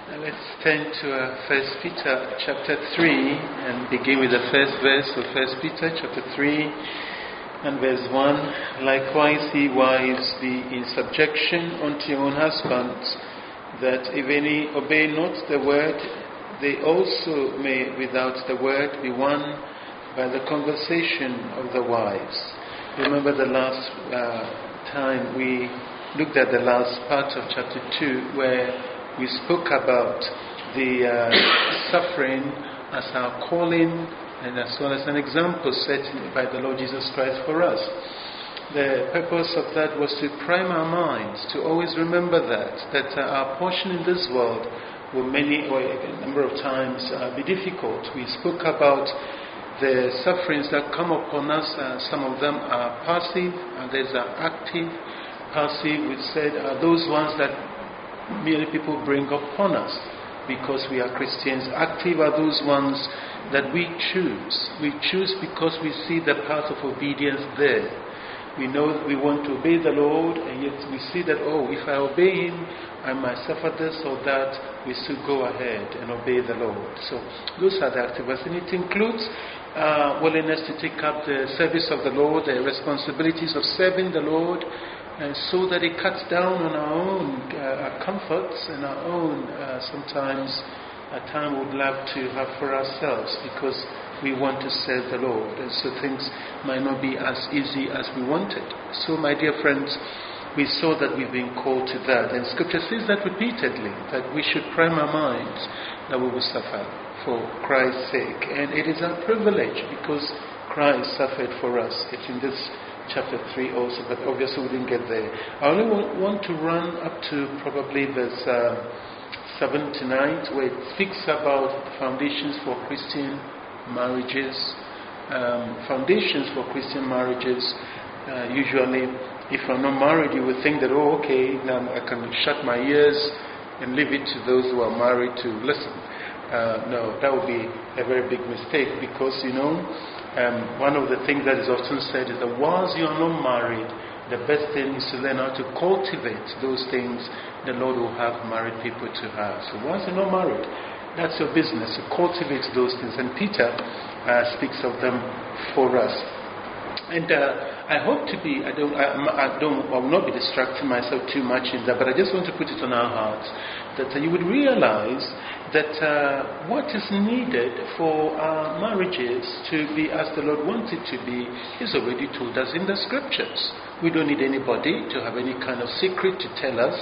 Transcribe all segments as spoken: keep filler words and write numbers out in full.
Let's turn to uh, First Peter chapter three and begin with the first verse of First Peter chapter three and verse one. Likewise, ye wives, be in subjection unto your own husbands, that if any obey not the word, they also may without the word be won by the conversation of the wives. Remember the last uh, time we looked at the last part of chapter two, where we spoke about the uh, suffering as our calling and as well as an example set by the Lord Jesus Christ for us. The purpose of that was to prime our minds, to always remember that, that uh, our portion in this world will many, or a number of times, uh, be difficult. We spoke about the sufferings that come upon us. Uh, some of them are passive, others are active. Passive, we said, are those ones that merely people bring upon us because we are Christians. Active are those ones that we choose. We choose because we see the path of obedience there. We know that we want to obey the Lord, and yet we see that, oh, if I obey Him, I might suffer this or that. We still go ahead and obey the Lord. So those are the active ones. And it includes uh, willingness to take up the service of the Lord, the responsibilities of serving the Lord, and so that it cuts down on our own uh, comforts and our own, uh, sometimes, a time we'd love to have for ourselves because we want to serve the Lord. And so things might not be as easy as we wanted. So, my dear friends, we saw that we've been called to that. And Scripture says that repeatedly, that we should prime our minds that we will suffer for Christ's sake. And it is our privilege because Christ suffered for us. It's in this chapter three also, but obviously we didn't get there. I only want, want to run up to probably verse uh, seven tonight, where it speaks about foundations for Christian marriages. Um, foundations for Christian marriages. Uh, usually, if I'm not married, you would think that, oh, okay, now I can shut my ears and leave it to those who are married to listen. Uh, no, that would be a very big mistake because, you know, Um, one of the things that is often said is that once you are not married, the best thing is to learn how to cultivate those things the Lord will have married people to have. So once you're not married, that's your business, to cultivate those things. And Peter uh, speaks of them for us. And uh, I hope to be, I don't, I, I don't, I will not be distracting myself too much in that, but I just want to put it on our hearts that uh, you would realize that uh, what is needed for our marriages to be as the Lord wants it to be is already told us in the Scriptures. We don't need anybody to have any kind of secret to tell us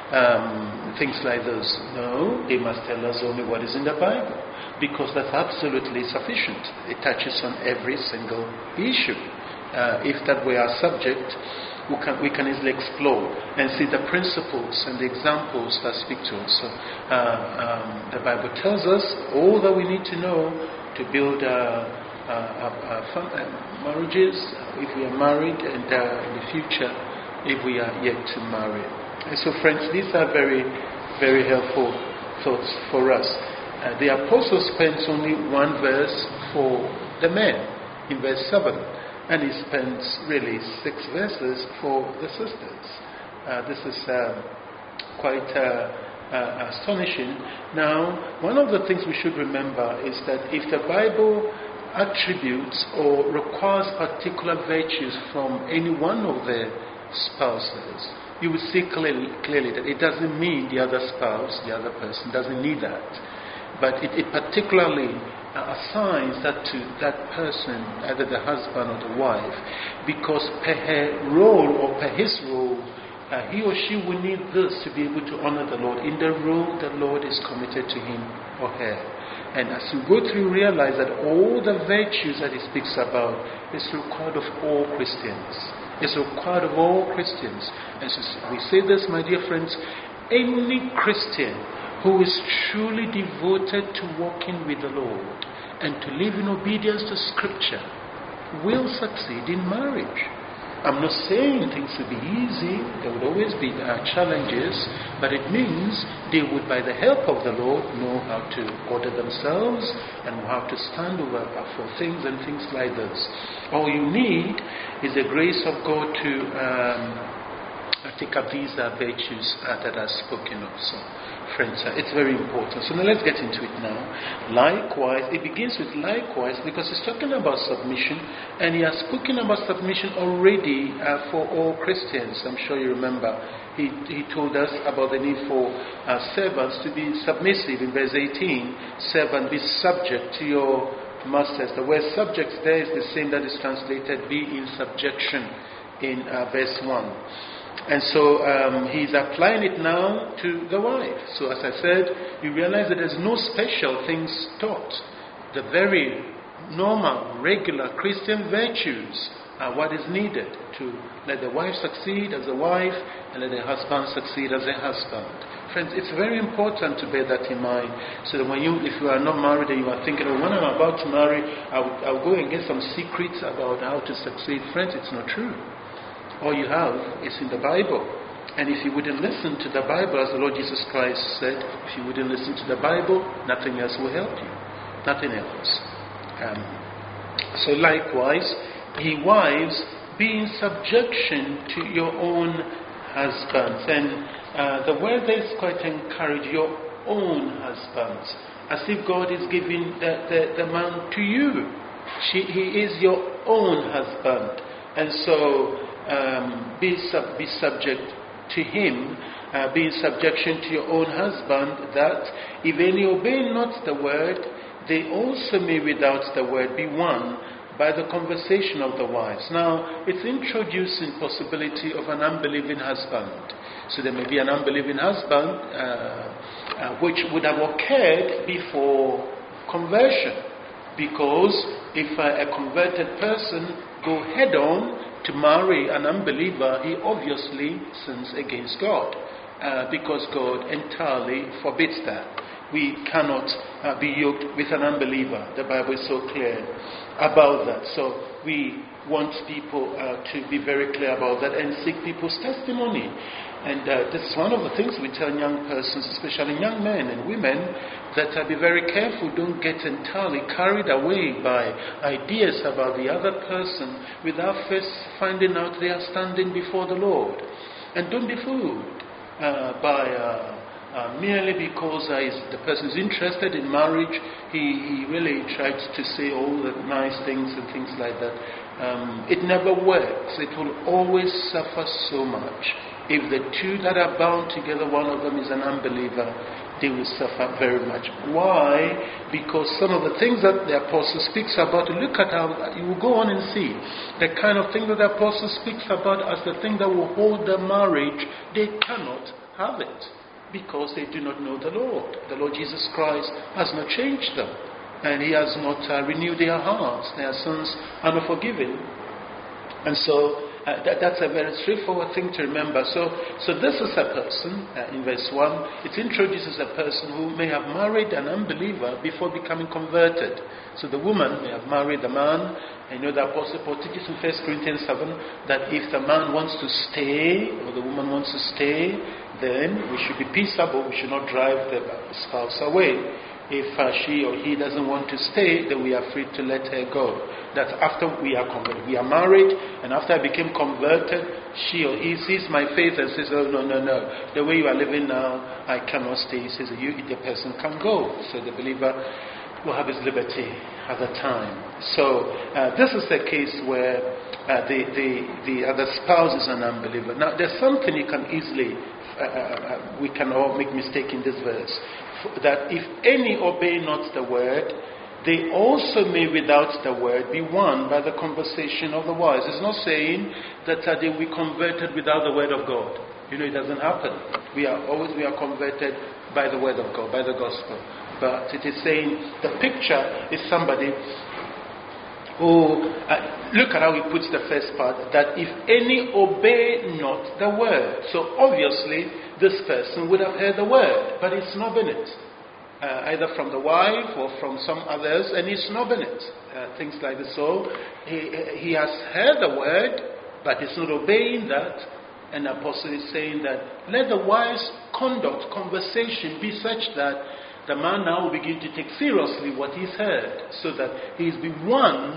um, things like this. No, they must tell us only what is in the Bible, because that's absolutely sufficient. It touches on every single issue. Uh, if that were our subject, we can, we can easily explore and see the principles and the examples that speak to us. So, uh, um, the Bible tells us all that we need to know to build uh, uh, uh, fun, uh, marriages, if we are married, and uh, in the future, if we are yet to marry. And so, friends, these are very, very helpful thoughts for us. Uh, the Apostle spends only one verse for the men in verse seven. And he spends really six verses for the sisters. Uh, this is uh, quite uh, uh, astonishing. Now, one of the things we should remember is that if the Bible attributes or requires particular virtues from any one of the spouses, you will see clearly, clearly that it doesn't mean the other spouse, the other person, doesn't need that. But it, it particularly assigns that to that person, either the husband or the wife, because per her role or per his role, uh, he or she will need this to be able to honor the Lord in the role the Lord is committed to him or her. And as you go through, realize that all the virtues that he speaks about is required of all Christians. It's required of all Christians. And so we say this, my dear friends, any Christian who is truly devoted to walking with the Lord and to live in obedience to Scripture will succeed in marriage. I'm not saying things will be easy. There would always be uh, challenges, but it means they would, by the help of the Lord, know how to order themselves and how to stand over for things and things like this. All you need is the grace of God to um, I think uh, these are virtues uh, that are spoken of. So, friends, uh, it's very important. So now let's get into it now. Likewise, it begins with likewise because he's talking about submission, and he has spoken about submission already uh, for all Christians. I'm sure you remember. He, he told us about the need for uh, servants to be submissive in verse eighteen. Servant, be subject to your masters. The word subject there is the same that is translated be in subjection in uh, verse one. And so um, he's applying it now to the wife. So as I said, you realize that there's no special things taught. The very normal, regular Christian virtues are what is needed to let the wife succeed as a wife and let the husband succeed as a husband. Friends, it's very important to bear that in mind, so that when you, if you are not married and you are thinking, oh, when I'm about to marry, I'll, I'll go and get some secrets about how to succeed. Friends, it's not true. All you have is in the Bible. And if you wouldn't listen to the Bible, as the Lord Jesus Christ said, if you wouldn't listen to the Bible, nothing else will help you. Nothing else. Um, so likewise, ye wives, be in subjection to your own husbands. And uh, the word there is quite encouraging, your own husbands. As if God is giving the, the, the man to you. She, he is your own husband. And so, Um, be, sub, be subject to him, uh, be in subjection to your own husband, that if any obey not the word, they also may without the word be won by the conversation of the wives. Now, it's introducing possibility of an unbelieving husband. So there may be an unbelieving husband uh, uh, which would have occurred before conversion. Because if uh, a converted person go head on to marry an unbeliever, he obviously sins against God, uh, because God entirely forbids that. We cannot uh, be yoked with an unbeliever. The Bible is so clear about that. So we want people uh, to be very clear about that and seek people's testimony. And uh, this is one of the things we tell young persons, especially young men and women, that uh, be very careful. Don't get entirely carried away by ideas about the other person without first finding out they are standing before the Lord. And don't be fooled uh, by uh, uh, merely because uh, the person is interested in marriage, he, he really tries to say all the nice things and things like that. Um, it never works. It will always suffer so much. If the two that are bound together, one of them is an unbeliever, they will suffer very much. Why? Because some of the things that the apostle speaks about, look at how, you will go on and see, the kind of thing that the apostle speaks about as the thing that will hold the marriage, they cannot have it. Because they do not know the Lord. The Lord Jesus Christ has not changed them. And he has not uh, renewed their hearts. Their sins are not forgiven. And so, Uh, that, that's a very straightforward thing to remember. So, so this is a person, uh, in verse one, it introduces a person who may have married an unbeliever before becoming converted. So the woman may have married the man. I know the Apostle Paul teaches in First Corinthians seven that if the man wants to stay, or the woman wants to stay, then we should be peaceable. We should not drive the spouse away. If uh, she or he doesn't want to stay, then we are free to let her go. That's after we are converted. We are married, and after I became converted, she or he sees my faith and says, oh, no, no, no. The way you are living now, I cannot stay. He says, you, the person can go. So the believer will have his liberty at the time. So uh, this is the case where uh, the, the, the other spouse is an unbeliever. Now, there's something you can easily, uh, uh, we can all make mistake in this verse. That if any obey not the word, they also may without the word be won by the conversation of the wise. It's not saying that uh, they will be converted without the word of God. You know, it doesn't happen. We are always we are converted by the word of God, by the gospel. But it is saying the picture is somebody who, uh, look at how he puts the first part, that if any obey not the word. So obviously, this person would have heard the word, but he's snobbing it. Uh, either from the wife or from some others, and he's snobbing it. Uh, things like this. So he, he has heard the word, but he's not obeying that. And the apostle is saying that let the wise conduct, conversation be such that the man now will begin to take seriously what he's heard, so that he's been won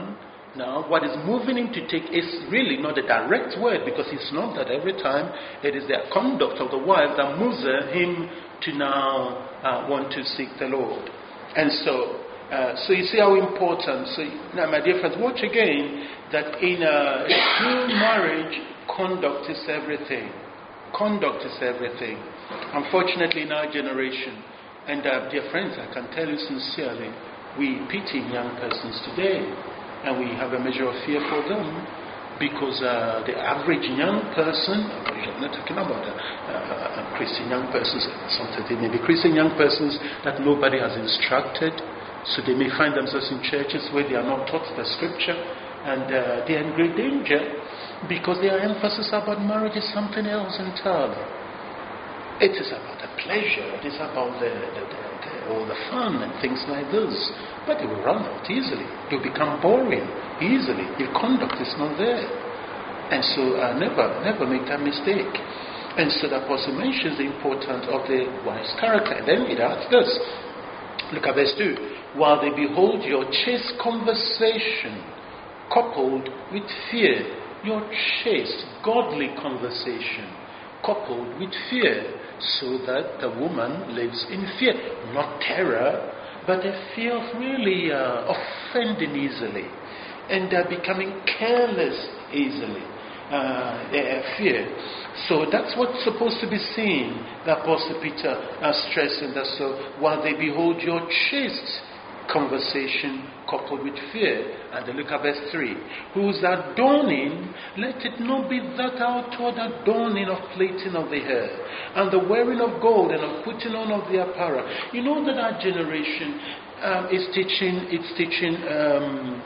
Now, what is moving him to take is really not a direct word, because it's not that every time. It is the conduct of the wife that moves him to now uh, want to seek the Lord. And so, uh, so you see how important. So now, my dear friends, watch again that in a true marriage, conduct is everything. Conduct is everything. Unfortunately, in our generation, and uh, dear friends, I can tell you sincerely, we pity young persons today. And we have a measure of fear for them, because uh, the average young person, I'm not talking about uh, uh, Christian young persons, sometimes they may be Christian young persons that nobody has instructed, so they may find themselves in churches where they are not taught the scripture, and uh, they are in great danger, because their emphasis about marriage is something else entirely. It is about the pleasure, it is about the, the, the, the, all the fun and things like this. But it will run out easily. It will become boring easily if conduct is not there. And so uh, never, never make that mistake. And so the apostle mentions the importance of the wife's character. And then it adds this. Look at verse two. While they behold your chaste conversation coupled with fear, your chaste, godly conversation coupled with fear, so that the woman lives in fear, not terror, but a fear of really uh, offending easily and uh, becoming careless easily. Uh, uh, fear. So that's what's supposed to be seen. The Apostle Peter uh, stressing that. So while they behold your chaste conversation coupled with fear, and then look at verse three, whose adorning, let it not be that outward adorning of plaiting of the hair, and the wearing of gold, and of putting on of the apparel. You know that our generation um, is teaching, it's teaching, um,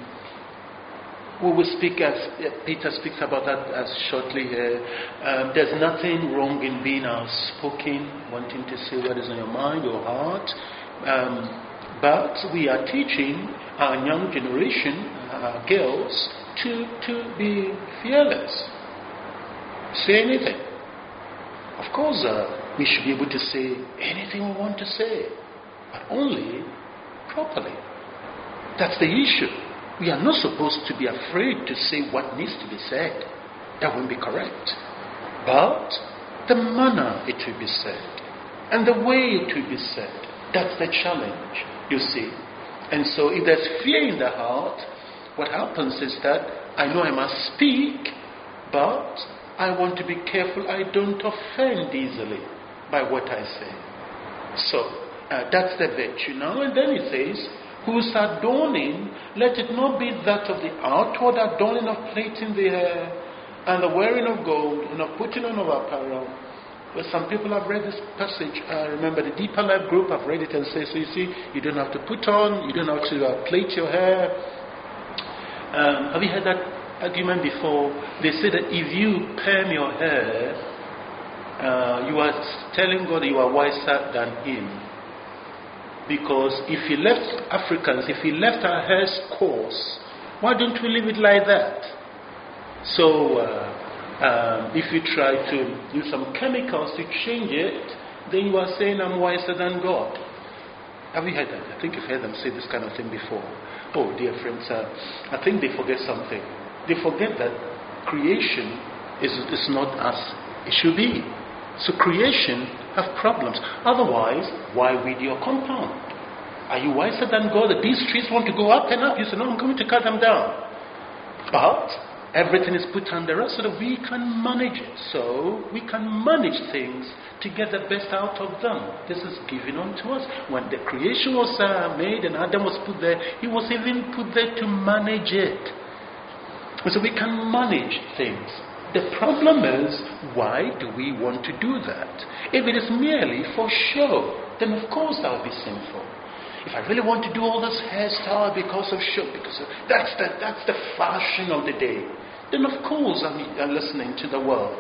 we will speak as, uh, Peter speaks about that as shortly here. Um, there's nothing wrong in being outspoken, wanting to say what is on your mind, your heart. Um, But we are teaching our young generation, our girls, to, to be fearless. Say anything. Of course, uh, we should be able to say anything we want to say, but only properly. That's the issue. We are not supposed to be afraid to say what needs to be said. That won't be correct. But the manner it will be said, and the way it will be said, that's the challenge. You see. And so if there's fear in the heart, what happens is that I know I must speak, but I want to be careful I don't offend easily by what I say. So uh, that's the virtue now. And then it says, whose adorning, let it not be that of the outward adorning of plaiting the hair, and the wearing of gold, and of putting on of apparel. Well, some people have read this passage. I uh, remember the Deeper Life group have read it and say, so you see, you don't have to put on, you don't have to uh, plait your hair. Um, have you heard that argument before? They say that if you perm your hair, uh, you are telling God you are wiser than Him. Because if He left Africans, if He left our hair's coarse, why don't we leave it like that? So, uh, Um, if you try to use some chemicals to change it, then you are saying I'm wiser than God. Have you heard that? I think you've heard them say this kind of thing before. Oh, dear friends, uh, I think they forget something. They forget that creation is, is not as it should be. So creation have problems. Otherwise, why weed your compound? Are you wiser than God that these trees want to go up and up? You say, no, I'm going to cut them down. But everything is put under us so that we can manage it. So we can manage things to get the best out of them. This is given unto us. When the creation was uh, made and Adam was put there, he was even put there to manage it. So we can manage things. The problem is, why do we want to do that? If it is merely for show, then of course that will be sinful. If I really want to do all this hairstyle because of show, because of, that's the that's the fashion of the day, then of course I'm, I'm listening to the world.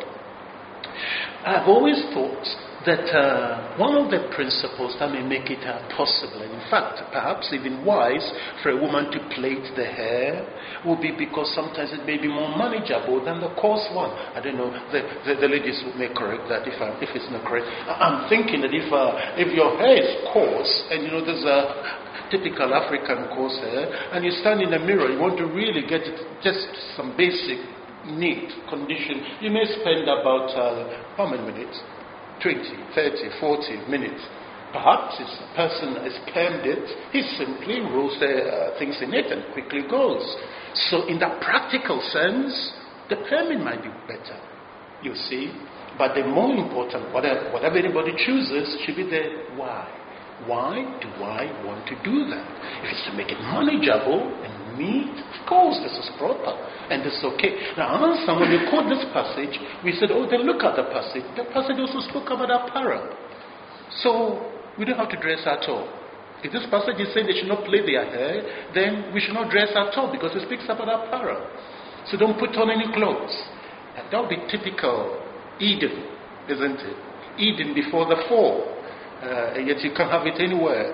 I've always thought that uh, one of the principles that may make it uh, possible, and in fact perhaps even wise, for a woman to plait the hair will be because sometimes it may be more manageable than the coarse one. I don't know, the, the, the ladies may correct that if, I, if it's not correct. I'm thinking that if uh, if your hair is coarse and you know there's a typical African coarse hair, and you stand in the mirror, you want to really get it, just some basic, neat condition, you may spend about, uh, how many minutes? twenty, thirty, forty minutes. Perhaps if a person has permed it, he simply rolls the uh, things in it and quickly goes. So in that practical sense, the perming might be better, you see. But the more important, whatever, whatever anybody chooses, should be the why. Why do I want to do that? If it's to make it manageable and neat, of course, this is proper and this is okay. Now, answer, when we quote this passage, we said, oh, then look at the passage. The passage also spoke about apparel. So, we don't have to dress at all. If this passage is saying they should not plait their hair, then we should not dress at all because it speaks about apparel. So don't put on any clothes. And that would be typical Eden, isn't it? Eden before the fall. Uh, yet you can't have it anywhere.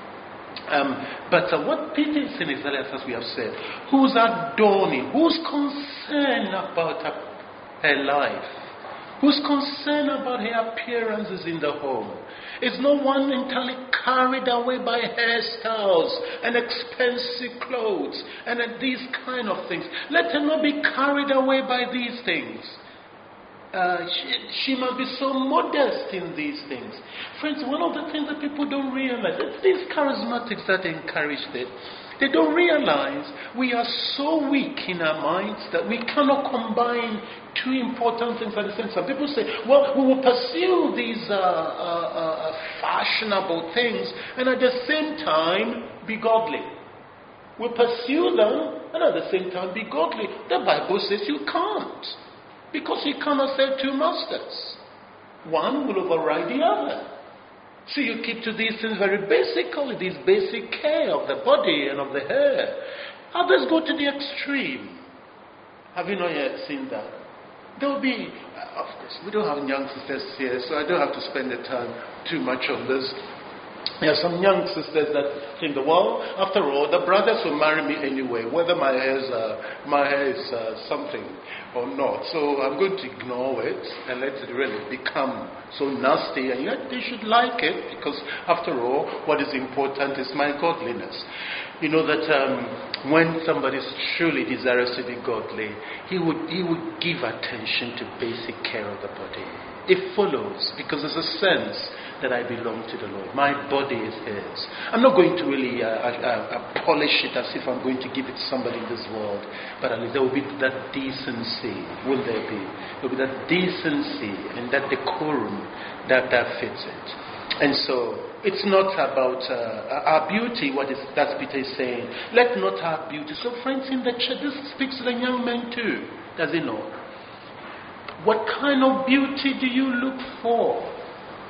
um, but uh, what Peter is saying is that, as we have said, who's adorning, who's concerned about her, her life, who's concerned about her appearances in the home. Is no one entirely carried away by hairstyles and expensive clothes and uh, these kind of things. Let her not be carried away by these things. Uh, she, she must be so modest in these things. Friends, one of the things that people don't realize, it's these charismatics that encourage it. They don't realize we are so weak in our minds that we cannot combine two important things at the same time. People say, well, we will pursue these uh, uh, uh, fashionable things and at the same time be godly. We pursue them and at the same time be godly. The Bible says you can't. Because you cannot serve two masters. One will override the other. So you keep to these things very basically, this basic care of the body and of the hair. Others go to the extreme. Have you not yet seen that? There will be, uh, of course, we don't have young sisters here, so I don't have to spend the time too much on this. There are some young sisters that think, well, after all, the brothers will marry me anyway, whether my hair is, uh, my hair is uh, something or not. So I'm going to ignore it and let it really become so nasty. And yet they should like it because, after all, what is important is my godliness. You know that um, when somebody is truly desirous to be godly, he would, he would give attention to basic care of the body. It follows because there's a sense that I belong to the Lord. My body is His. I'm not going to really uh, uh, uh, polish it as if I'm going to give it to somebody in this world, but at least there will be that decency, will there be? There will be that decency and that decorum that, that fits it. And so, it's not about uh, our beauty, what is, that's Peter is saying. Let not our beauty. So friends, in the church, this speaks to the young men too, does it not? What kind of beauty do you look for?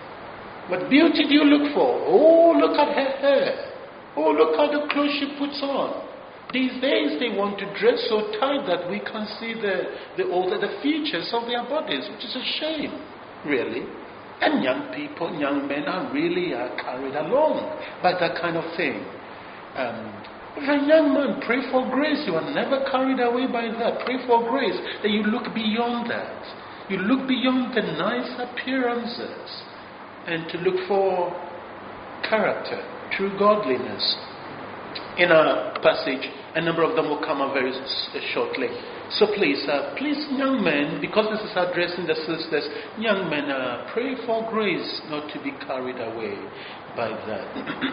What beauty do you look for? Oh, look at her hair. Oh, look at the clothes she puts on. These days they want to dress so tight that we can see the, the, all the, the features of their bodies, which is a shame, really. And young people, young men are really uh, carried along by that kind of thing. Um, if a young man, pray for grace. You are never carried away by that. Pray for grace that you look beyond that. You look beyond the nice appearances and to look for character, true godliness. In a passage, a number of them will come up very shortly. So please, uh, please, young men, because this is addressing the sisters, young men, uh, pray for grace not to be carried away by that.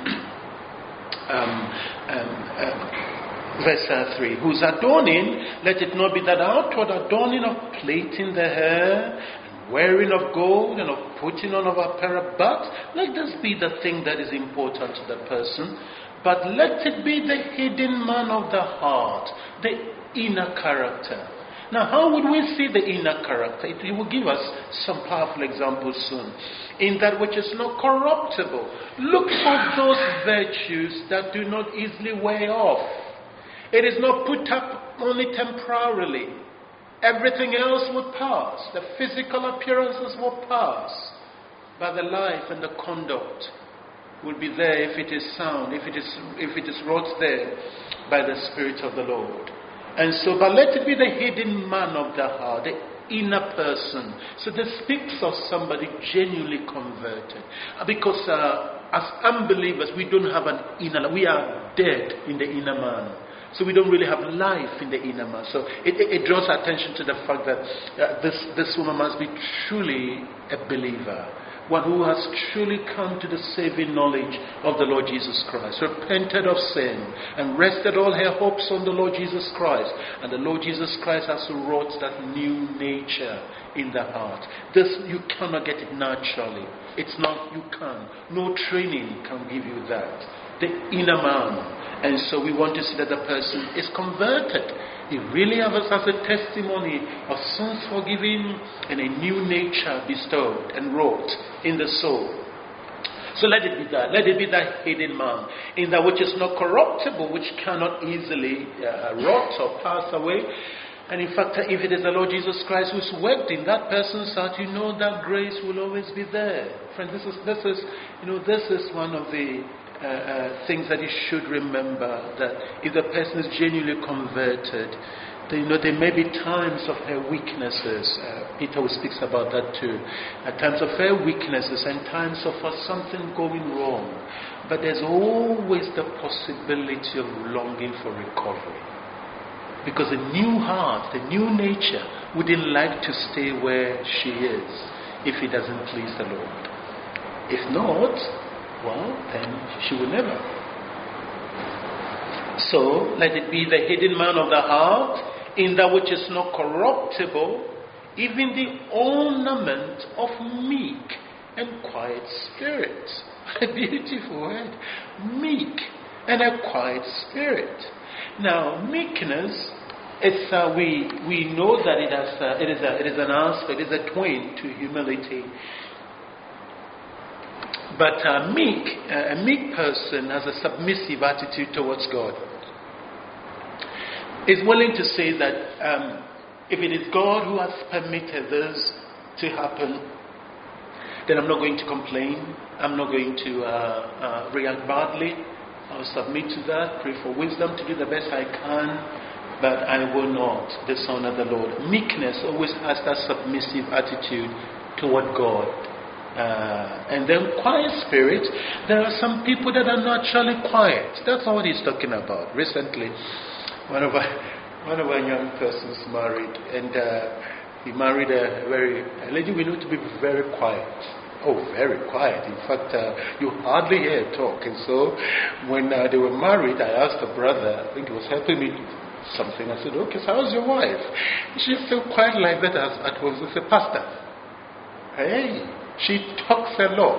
um, um, um, verse uh, three, whose adorning, let it not be that outward adorning of plaiting the hair, wearing of gold and of putting on of apparel, but let this be the thing that is important to the person. But let it be the hidden man of the heart, the inner character. Now, how would we see the inner character? It, it will give us some powerful examples soon. In that which is not corruptible. Look for those virtues that do not easily wear off. It is not put up only temporarily. Everything else would pass. The physical appearances will pass. But the life and the conduct will be there if it is sound, if it is if it is wrought there by the Spirit of the Lord. And so, but let it be the hidden man of the heart, the inner person. So this speaks of somebody genuinely converted. Because uh, as unbelievers, we don't have an inner, we are dead in the inner man. So we don't really have life in the inner man. So it, it, it draws attention to the fact that uh, this, this woman must be truly a believer. One who has truly come to the saving knowledge of the Lord Jesus Christ, repented of sin, and rested all her hopes on the Lord Jesus Christ. And the Lord Jesus Christ has wrought that new nature in the heart. This, you cannot get it naturally. It's not, you can. No training can give you that. The inner man. And so we want to see that the person is converted. He really has as a testimony of sins forgiven and a new nature bestowed and wrought in the soul. So let it be that. Let it be that hidden man, in that which is not corruptible, which cannot easily uh, rot or pass away. And in fact, if it is the Lord Jesus Christ who's worked in that person's heart, you know that grace will always be there. Friend, this is this is you know this is one of the Uh, uh, things that you should remember, that if the person is genuinely converted, then, you know, there may be times of her weaknesses. Uh, Peter speaks about that too. At times of her weaknesses and times of uh, something going wrong. But there's always the possibility of longing for recovery. Because the new heart, the new nature, wouldn't like to stay where she is if it doesn't please the Lord. If not, well, then she will never. So, let it be the hidden man of the heart, in that which is not corruptible, even the ornament of meek and quiet spirit. A beautiful word. Meek and a quiet spirit. Now, meekness, it's, uh, we, we know that it, has, uh, it, is a, it is an aspect, it is a twin to humility. But a meek, a meek person has a submissive attitude towards God. Is willing to say that um, if it is God who has permitted this to happen, then I'm not going to complain. I'm not going to uh, uh, react badly. I'll submit to that, pray for wisdom to do the best I can, but I will not dishonor the Lord. Meekness always has that submissive attitude toward God. Uh, and then quiet spirit, there are some people that are naturally quiet. That's all he's talking about. Recently, one of our, one of our young persons married, and uh, he married a very a lady we know to be very quiet. Oh, very quiet. In fact, uh, you hardly hear her talk. And so, when uh, they were married, I asked a brother, I think he was helping me something. I said, "Okay, so how's your wife?" She felt quite like that as I was with a pastor. Hey. She talks a lot.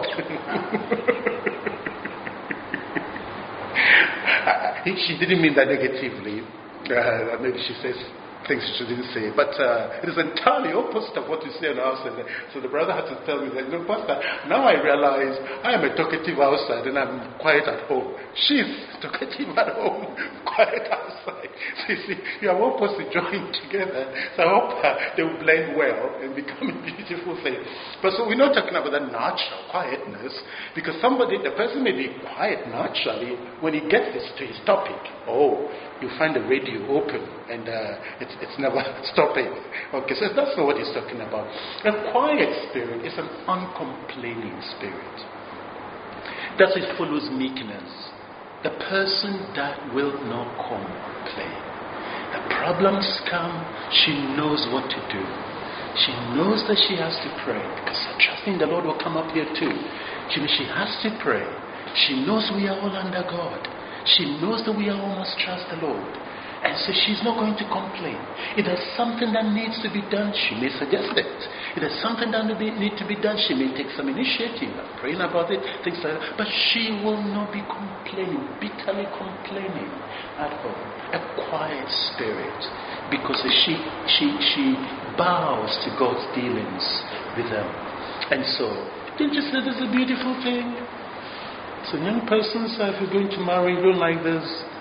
She didn't mean that negatively. Uh, maybe she says things she shouldn't say. But uh, it is entirely opposite of what you say on the outside. So the brother had to tell me that, no, Pastor, now I realize I am a talkative outside and I'm quiet at home. She's talkative at home, quiet outside. So you see, you are opposite joined together. So I hope uh, they will blend well and become a beautiful thing. But so we're not talking about that natural quietness, because somebody, the person may be quiet naturally when he gets to his topic. Oh, you find the radio open and uh, it's, it's never stopping. Okay, so that's not what he's talking about. A quiet spirit is an uncomplaining spirit. That it follows meekness. The person that will not complain. The problems come, she knows what to do. She knows that she has to pray, because trusting the Lord will come up here too. She, she has to pray. She knows we are all under God. She knows that we all must trust the Lord. And so she's not going to complain. If there's something that needs to be done, she may suggest it. If there's something that needs to be done, she may take some initiative, praying about it, things like that. But she will not be complaining, bitterly complaining at all. A quiet spirit, because she she she bows to God's dealings with them. And so, don't you say this is a beautiful thing? So young persons, uh, if you're going to marry, don't like this.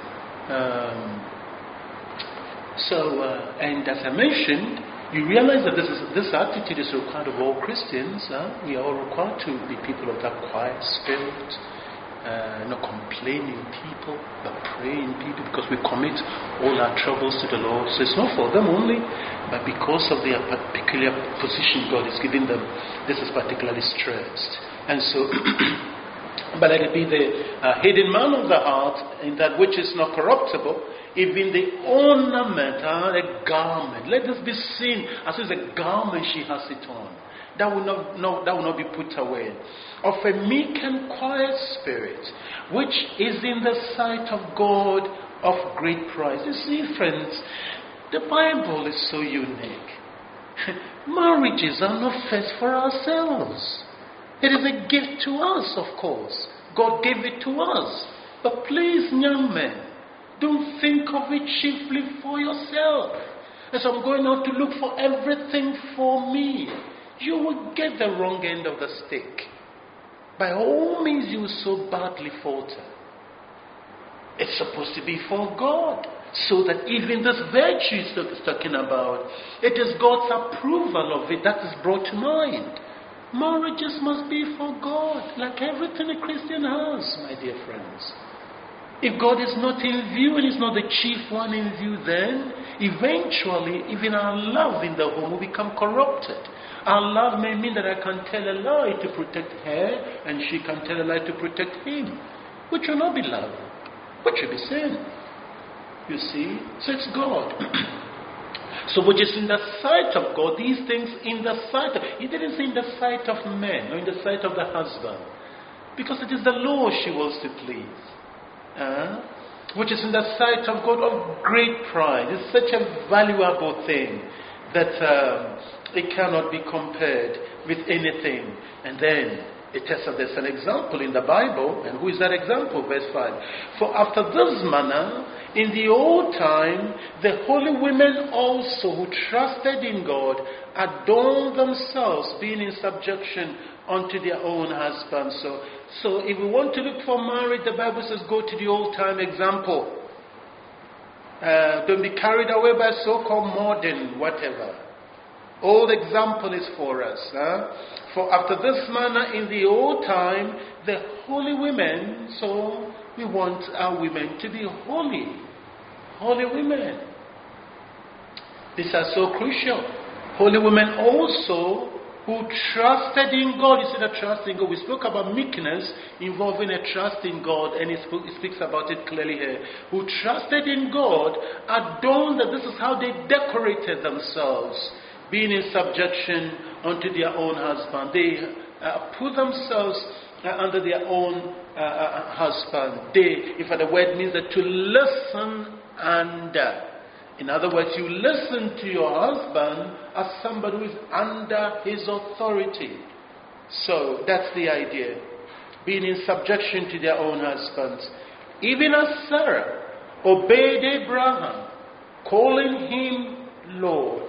Um, so, uh, and as I mentioned, you realize that this is, this attitude is required of all Christians. Huh? We are all required to be people of that quiet spirit, uh, not complaining people, but praying people, because we commit all our troubles to the Lord. So it's not for them only, but because of their particular position God is giving them, this is particularly stressed. And so But let it be the uh, hidden man of the heart, in that which is not corruptible, even the ornament, uh, a garment. Let this be seen as if a garment she has it on. That will not, no, that will not be put away. Of a meek and quiet spirit, which is in the sight of God of great price. You see, friends, the Bible is so unique. Marriages are not first for ourselves. It is a gift to us, of course. God gave it to us. But please, young men, don't think of it chiefly for yourself. As I'm going out to look for everything for me, you will get the wrong end of the stick. By all means, you will so badly falter. It's supposed to be for God. So that even this virtue is talking about, it is God's approval of it that is brought to mind. Marriages must be for God, like everything a Christian has, my dear friends. If God is not in view and is not the chief one in view, then eventually even our love in the home will become corrupted. Our love may mean that I can tell a lie to protect her and she can tell a lie to protect him, which will not be love, which will be sin. You see? So it's God. So which is in the sight of God, these things in the sight of, he didn't say in the sight of men, or in the sight of the husband. Because it is the Lord she wants to please. Uh, which is in the sight of God of great pride. It's such a valuable thing that um, it cannot be compared with anything. And then it tells us there's an example in the Bible. And who is that example? Verse five. For after this manner, in the old time, the holy women also who trusted in God adorned themselves, being in subjection unto their own husbands. So, so if we want to look for marriage, the Bible says go to the old time example. Uh, don't be carried away by so-called modern whatever. Old example is for us. Huh? For after this manner in the old time, the holy women, so we want our women to be holy. Holy women. These are so crucial. Holy women also who trusted in God. You see the trust in God. We spoke about meekness involving a trust in God, and he speaks about it clearly here. Who trusted in God, adorned that this is how they decorated themselves, being in subjection unto their own husband. They uh, put themselves uh, under their own uh, uh, husband. They, if the word means that to listen under. In other words, you listen to your husband as somebody who is under his authority. So that's the idea. Being in subjection to their own husbands. Even as Sarah obeyed Abraham, calling him Lord.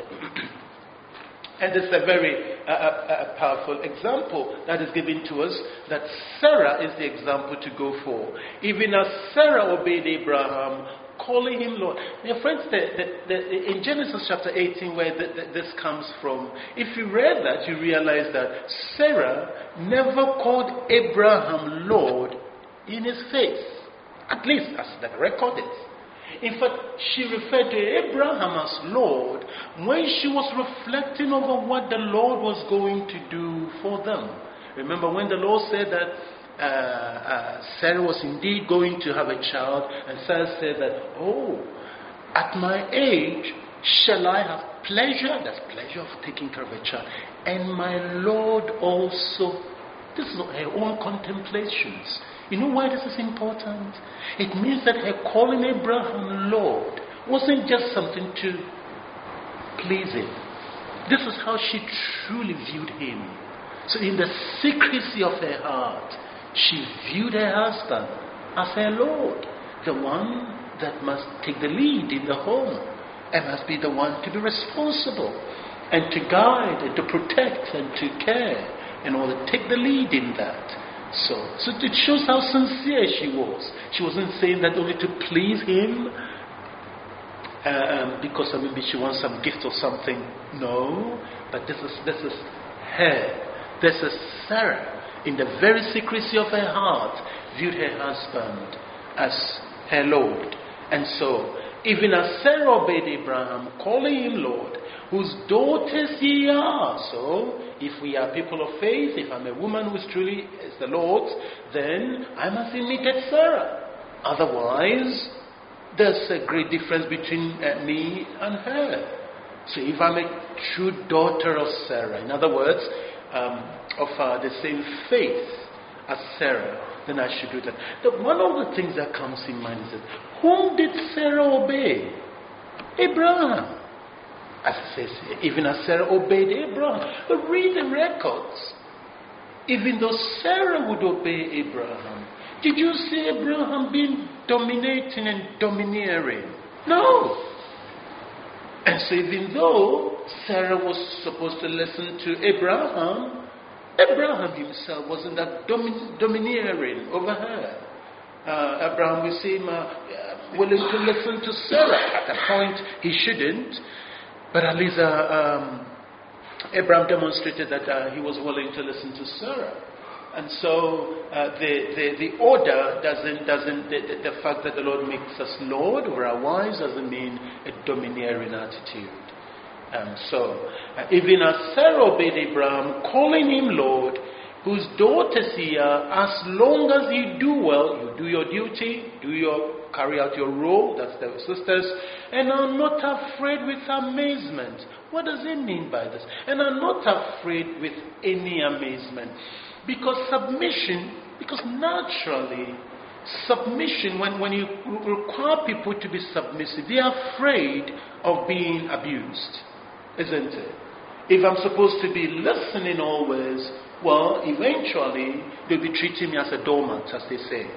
And this is a very uh, uh, powerful example that is given to us, that Sarah is the example to go for. Even as Sarah obeyed Abraham, calling him Lord. Now, friends, the, the, the, in Genesis chapter eighteen, where the, the, this comes from, if you read that, you realize that Sarah never called Abraham Lord in his face. At least as the record is. In fact, she referred to Abraham as Lord when she was reflecting over what the Lord was going to do for them. Remember when the Lord said that uh, uh, Sarah was indeed going to have a child, and Sarah said that, oh, at my age, shall I have pleasure? That's pleasure of taking care of a child. And my Lord also. This is her own contemplations. You know why this is important? It means that her calling Abraham Lord wasn't just something to please him. This is how she truly viewed him. So in the secrecy of her heart, she viewed her husband as her Lord, the one that must take the lead in the home and must be the one to be responsible and to guide and to protect and to care and all that, take the lead in that. So, so it shows how sincere she was. She wasn't saying that only to please him um, because uh, maybe she wants some gift or something. No, but this is this is her. This is Sarah. In the very secrecy of her heart, viewed her husband as her Lord. And so, even as Sarah obeyed Abraham, calling him Lord, whose daughters ye are. So, if we are people of faith, if I'm a woman who is truly is the Lord's, then I must imitate Sarah. Otherwise, there's a great difference between uh, me and her. So if I'm a true daughter of Sarah, in other words, um, of uh, the same faith as Sarah, then I should do that. The, one of the things that comes in mind is that, whom did Sarah obey? Abraham. As it says here, even as Sarah obeyed Abraham. But read the records. Even though Sarah would obey Abraham, did you see Abraham being dominating and domineering? No. And so even though Sarah was supposed to listen to Abraham, Abraham himself wasn't that domin- domineering over her. Uh, Abraham, we see him uh, willing to listen to Sarah. At a point, he shouldn't. But at least uh, um, Abraham demonstrated that uh, he was willing to listen to Sarah. And so uh, the, the the order doesn't doesn't the, the, the fact that the Lord makes us Lord over our wives doesn't mean a domineering attitude. Um, so uh, even as Sarah obeyed Abraham, calling him Lord, whose daughters ye are, as long as you do well, you do your duty, do your carry out your role. That's the sisters, and are not afraid with amazement. What does it mean by this? And are not afraid with any amazement. Because submission, because naturally, submission, when, when you require people to be submissive, they are afraid of being abused, isn't it? If I'm supposed to be listening always, well, eventually, they'll be treating me as a doormat, as they say.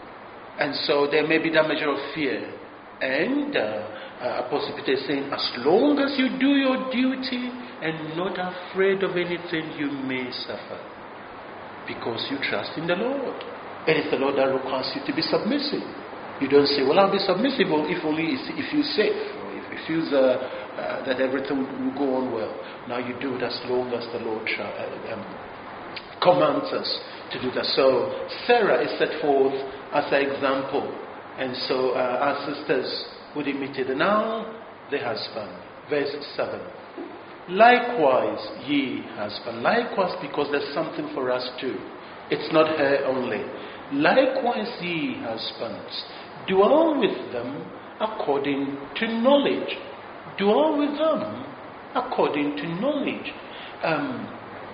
And so there may be that measure of fear. And uh, Apostle Peter is saying, as long as you do your duty and not afraid of anything you may suffer. Because you trust in the Lord. And it's the Lord that requires you to be submissive. You don't say, well, I'll be submissive if only if you're safe. Or if you feel uh, uh, that everything will go on well. Now you do it as long as the Lord uh, um, commands us to do that. So Sarah is set forth as an example. And so uh, our sisters would imitate. Now the husband. Verse seven. Likewise, ye husband. Likewise, because there's something for us too. It's not her only. Likewise, ye husbands, dwell with them according to knowledge. Dwell with them according to knowledge. Um,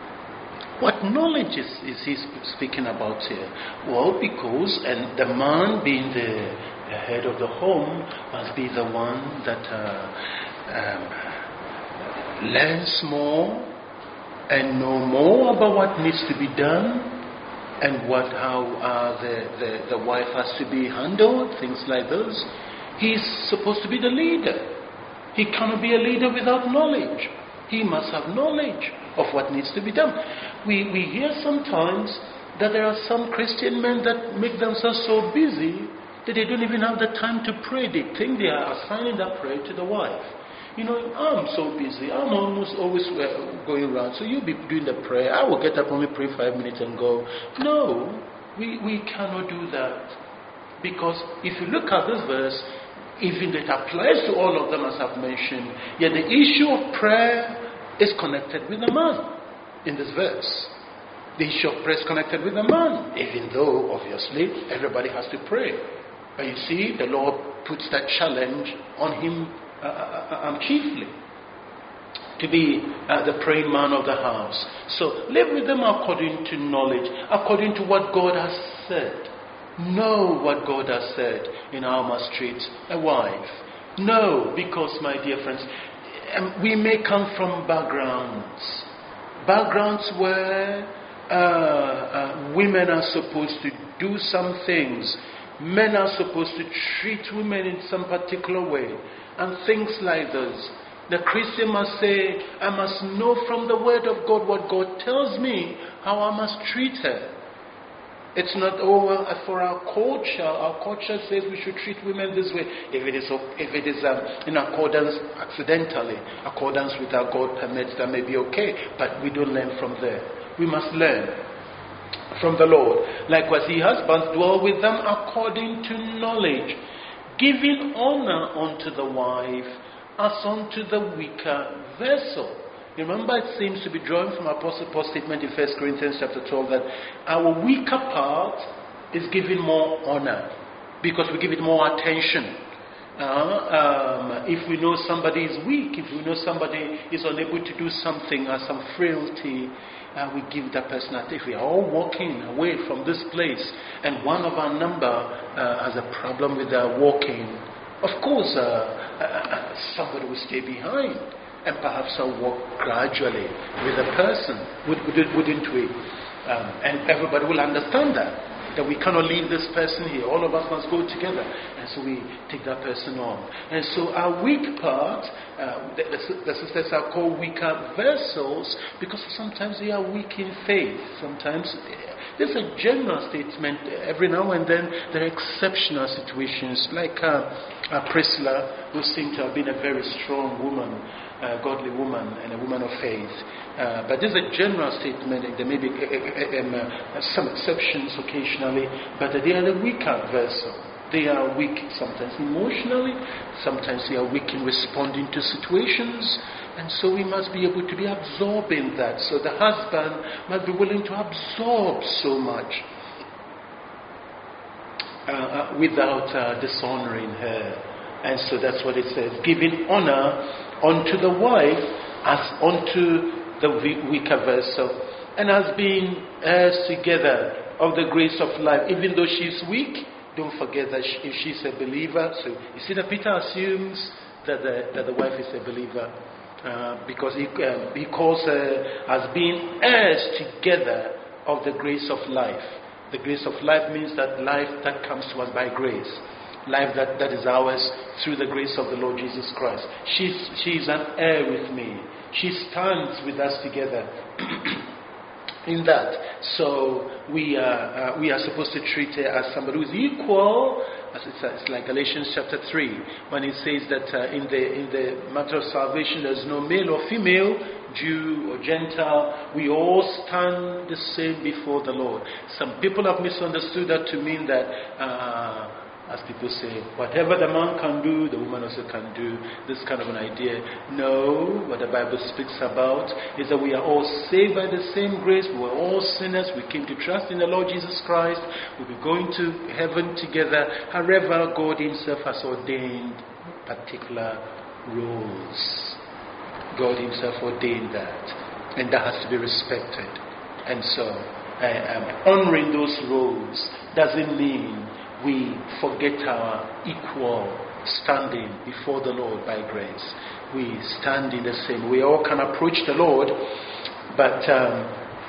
what knowledge is, is he speaking about here? Well, because, and the man being the, the head of the home must be the one that uh, um, learns more and know more about what needs to be done and what how uh, the, the, the wife has to be handled, things like those. He's supposed to be the leader. He cannot be a leader without knowledge. He must have knowledge of what needs to be done. We, we hear sometimes that there are some Christian men that make themselves so busy that they don't even have the time to pray. They think they are assigning that prayer to the wife. You know, I'm so busy. I'm almost always going around. So you'll be doing the prayer. I will get up, only pray five minutes and go. No, we, we cannot do that. Because if you look at this verse, even it applies to all of them as I've mentioned, yet the issue of prayer is connected with the man in this verse. The issue of prayer is connected with the man, even though, obviously, everybody has to pray. But you see, the Lord puts that challenge on him Uh, uh, um, chiefly to be uh, the praying man of the house. So live with them according to knowledge, according to what God has said. Know what God has said in how must treat a wife. Know, because my dear friends, um, we may come from backgrounds, backgrounds where uh, uh, women are supposed to do some things, men are supposed to treat women in some particular way. And things like this. The Christian must say, I must know from the Word of God what God tells me, how I must treat her. It's not, oh, well, for our culture, our culture says we should treat women this way. If it is, if it is um, in accordance, accidentally, accordance with our God permits, that may be okay. But we don't learn from there. We must learn from the Lord. Likewise, ye husbands, dwell with them according to knowledge. giving honor unto the wife as unto the weaker vessel. Remember, it seems to be drawn from Apostle Paul's statement in First Corinthians chapter twelve that our weaker part is given more honor because we give it more attention. Uh, um, if we know somebody is weak, if we know somebody is unable to do something or some frailty, uh, we give that person a If we are all walking away from this place and one of our number uh, has a problem with their walking, of course uh, uh, somebody will stay behind and perhaps I'll walk gradually with a person, wouldn't we? Um, and everybody will understand that. That we cannot leave this person here. All of us must go together. And so we take that person on. And so our weak part, uh, the, the, the sisters are called weaker vessels because sometimes they are weak in faith. Sometimes there's a general statement. Every now and then there are exceptional situations like uh, uh, Priscilla, who seemed to have been a very strong woman, a godly woman and a woman of faith. Uh, but there's a general statement. There may be uh, uh, um, uh, some exceptions occasionally, but they are the weaker vessel. They are weak sometimes emotionally, sometimes they are weak in responding to situations, and so we must be able to be absorbing that. So the husband must be willing to absorb so much uh, uh, without uh, dishonoring her. And so that's what it says, giving honor unto the wife as unto the weaker vessel, and as being heirs together of the grace of life, even though she's weak. Don't forget that she, if she's a believer, so you see that Peter assumes that the, that the wife is a believer uh, because he, um, he calls her as being heirs together of the grace of life. The grace of life means that life that comes to us by grace. Life that, that is ours through the grace of the Lord Jesus Christ. She's, she's an heir with me. She stands with us together in that. So we are, uh, we are supposed to treat her as somebody who is equal. As it's, uh, it's like Galatians chapter three, when it says that uh, in the in the matter of salvation there's no male or female, Jew or Gentile. We all stand the same before the Lord. Some people have misunderstood that to mean that uh, as people say, whatever the man can do, the woman also can do. This kind of an idea. No, what the Bible speaks about is that we are all saved by the same grace. We are all sinners. We came to trust in the Lord Jesus Christ. We'll be going to heaven together. However, God himself has ordained particular rules. God himself ordained that. And that has to be respected. And so, uh, um, honoring those rules doesn't mean we forget our equal standing before the Lord by grace. We stand in the same. We all can approach the Lord, but um,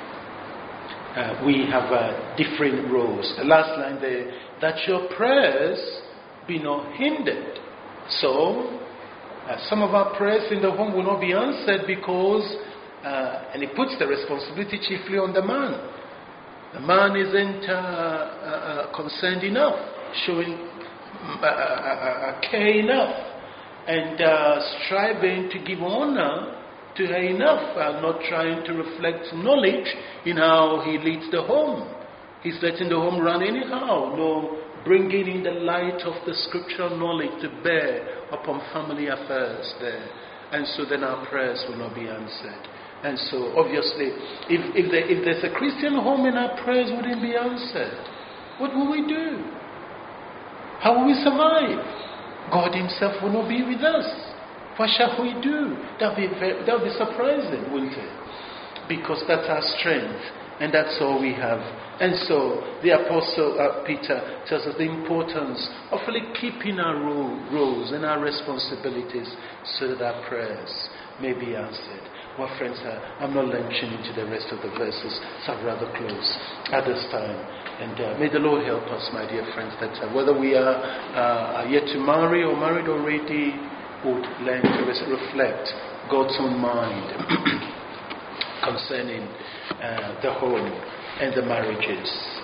uh, we have uh, different roles. The last line there, that your prayers be not hindered. So, uh, some of our prayers in the home will not be answered because, uh, and it puts the responsibility chiefly on the man. The man isn't uh, uh, concerned enough, showing uh, uh, uh, care enough, and uh, striving to give honor to her enough, uh, not trying to reflect knowledge in how he leads the home. He's letting the home run anyhow, no bringing in the light of the scriptural knowledge to bear upon family affairs there. And so then our prayers will not be answered. And so, obviously, if, if, there, if there's a Christian home and our prayers wouldn't be answered, what will we do? How will we survive? God himself will not be with us. What shall we do? That would be, that would be surprising, wouldn't it? Because that's our strength, and that's all we have. And so, the Apostle uh, Peter tells us the importance of really keeping our role, roles and our responsibilities so that our prayers may be answered. Well, friends, uh, I'm not launching into the rest of the verses, so I'm rather close at this time. And uh, may the Lord help us, my dear friends, that uh, whether we are, uh, are yet to marry or married already, would learn to reflect God's own mind concerning uh, the home and the marriages.